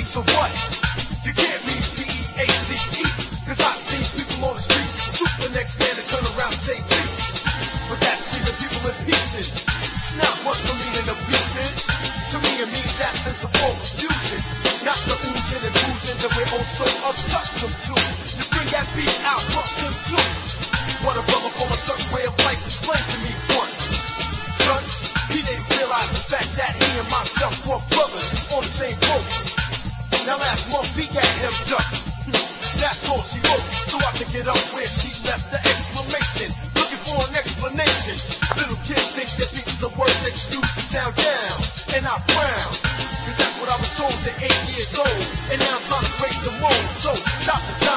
So what? You can't read P-E-A-C-E, cause I've seen people on the streets shoot the next man and turn around and say peace. But that's leaving people in pieces. It's not what the meaning of peace is. To me it means absence of all confusion, not the oozing and boozing that we're all so accustomed to. You bring that beat out, bust him too. What a brother from a certain way of life explained to me once. Guns, he didn't realize the fact that he and myself were brothers on the same boat. Now last month he got hemmed up. That's all she wrote, so I pick it up where she left the exclamation, looking for an explanation. Little kids think that this is a word that you use to sound down, and I frown, cause that's what I was told at 8 years old. And now I'm trying to break the mold, so stop the